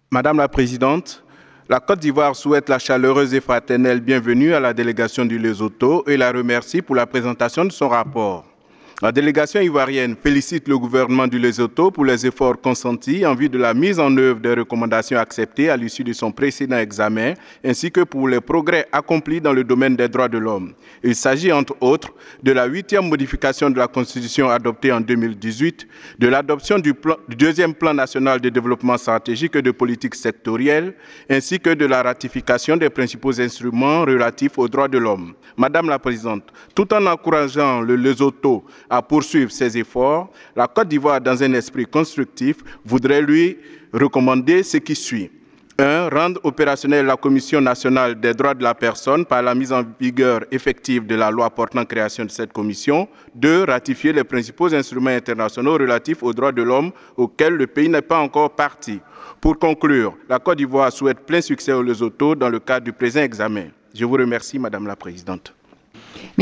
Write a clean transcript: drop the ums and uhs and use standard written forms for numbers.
Madame la Présidente, la Côte d'Ivoire souhaite la chaleureuse et fraternelle bienvenue à la délégation du Lesotho et la remercie pour la présentation de son rapport. La délégation ivoirienne félicite le gouvernement du Lesotho pour les efforts consentis en vue de la mise en œuvre des recommandations acceptées à l'issue de son précédent examen, ainsi que pour les progrès accomplis dans le domaine des droits de l'homme. Il s'agit entre autres de la 8e modification de la Constitution adoptée en 2018, de l'adoption du deuxième plan national de développement stratégique et de politique sectorielle, ainsi que de la ratification des principaux instruments relatifs aux droits de l'homme. Madame la Présidente, tout en encourageant le Lesotho à poursuivre ses efforts, la Côte d'Ivoire, dans un esprit constructif, voudrait lui recommander ce qui suit. 1. Rendre opérationnelle la Commission nationale des droits de la personne par la mise en vigueur effective de la loi portant création de cette commission. 2. Ratifier les principaux instruments internationaux relatifs aux droits de l'homme auxquels le pays n'est pas encore partie. Pour conclure, la Côte d'Ivoire souhaite plein succès au Lesotho dans le cadre du présent examen. Je vous remercie, Madame la Présidente.